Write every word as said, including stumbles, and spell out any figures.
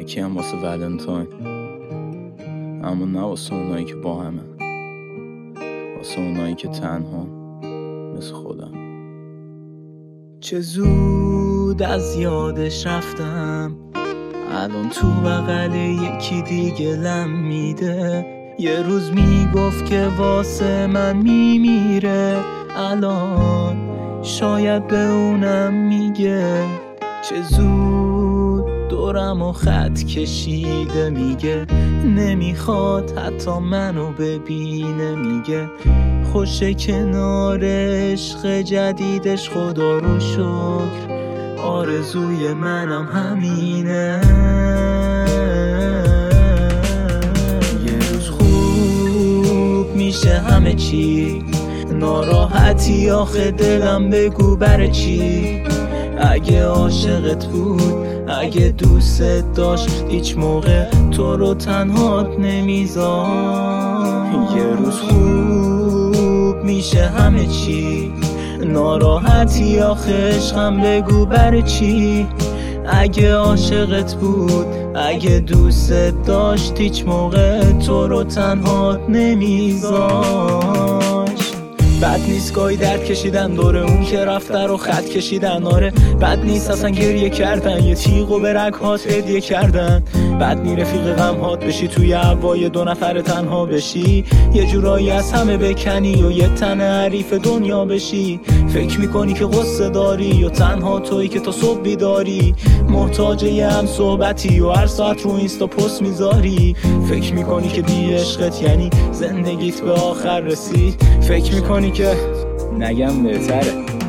یکی هم واسه ولنتاین، اما نه واسه اونایی که با همه، واسه اونایی که تنها مثل خودم. چه زود از یادش رفتم، الان تو بغل یکی دیگه لم میده. یه روز میگفت که واسه من میمیره، الان شاید به اونم میگه. چه زود دورم و خط کشیده، میگه نمیخواد حتی منو ببینه. میگه خوشه کنار عشق جدیدش، خدا رو شکر آرزوی منم همینه. یه روز خوب میشه همه چی، ناراحتی آخه دلم بگو بره چی. اگه عاشقت بود، اگه دوستت داشت، هیچ موقع تو رو تنهات نمیذار. یه روز خوب میشه همه چی، ناراحتی آخه عشقم بگو بره چی. اگه عاشقت بود، اگه دوستت داشت، هیچ موقع تو رو تنهات نمیذار. بد نیست گاهی درد کشیدن، دور اون که رفته رو خط کشیدن. آره بد نیست اصلا گریه کردن، یه تیغو به رگ‌هات هدیه کردن. بد نی رفیق غم‌هات بشی، توی هوای دو نفر تنها بشی. یه جورایی از همه بکنی و یه تن حریف دنیا بشی. فکر میکنی که قصه داری و تنها تویی که تا صبح بیداری. محتاج یه هم صحبتی و هر ساعت رو اینستا پست میذاری. فکر میکنی که بی عشقت یعنی زندگیت به آخر رسید. فکر میکنی که نگم بهتره